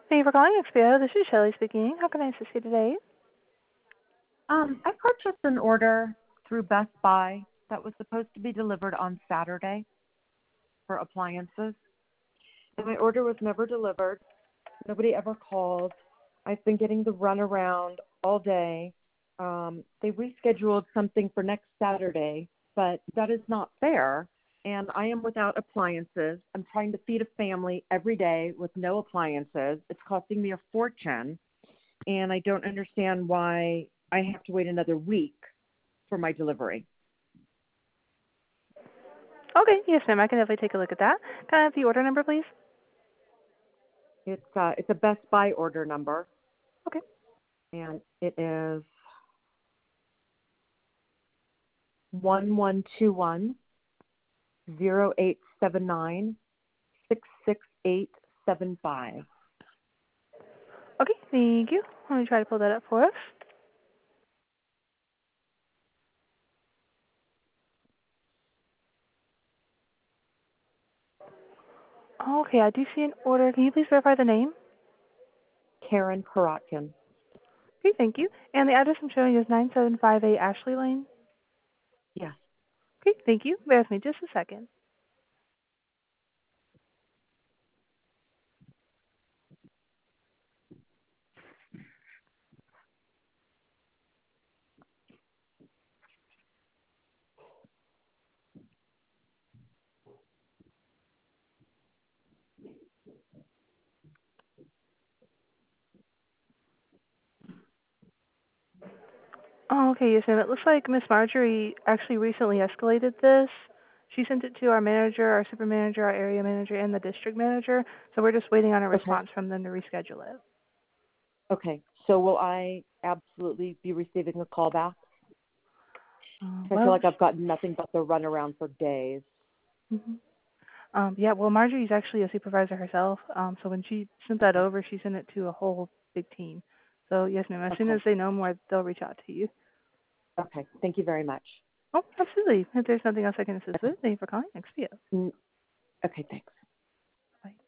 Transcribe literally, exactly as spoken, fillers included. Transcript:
Thank you for calling X P O. This is Shelley speaking. How can I assist you today? Um, I purchased an order through Best Buy that was supposed to be delivered on Saturday for appliances. And my order was never delivered. Nobody ever called. I've been getting the runaround all day. Um, they rescheduled something for next Saturday, but that is not fair. And I am without appliances. I'm trying to feed a family every day with no appliances. It's costing me a fortune. And I don't understand why I have to wait another week for my delivery. Okay, yes, ma'am. I can definitely take a look at that. Can I have the order number, please? It's uh, it's a Best Buy order number, Okay. and it is one one two one zero eight seven nine six six eight seven five. Okay, thank you. Let me try to pull that up for us. Okay, I do see an order. Can you please verify the name? Karen Karotkin. Okay, thank you. And the address I'm showing is nine seven five eight Ashley Lane. Yes. Okay, thank you. Bear with me just a second. Oh, okay, yes, ma'am. It looks like Miss Marjorie actually recently escalated this. She sent it to our manager, our super manager, our area manager, and the district manager. So we're just waiting on a Okay. response from them to reschedule it. Okay. So will I absolutely be receiving a call back? Uh, I feel well, like I've gotten nothing but the runaround for days. mm-hmm. um, yeah, well, Marjorie's actually a supervisor herself. Um, so when she sent that Okay. over, she sent it to a whole big team. So yes, ma'am. As soon Okay. as they know more, they'll reach out to you. Okay. Thank you very much. Oh, absolutely. If there's nothing else I can assist Okay. with, thank you for calling X P O. Mm, okay. Thanks.